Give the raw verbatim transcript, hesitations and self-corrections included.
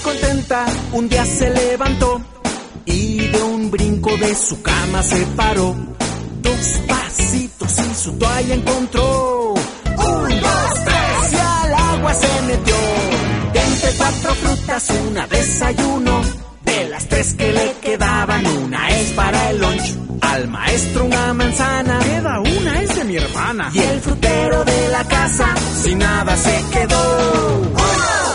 contenta un día se levantó y de un brinco de su cama se paró. Dos pasitos y su toalla encontró. Un, dos, tres y al agua se metió. De entre cuatro frutas una desayuno. De las tres que le quedaban, una es para el lunch. Al maestro una manzana. Queda una, es de mi hermana. Y el frutero de la casa sin nada se quedó. ¡Uno!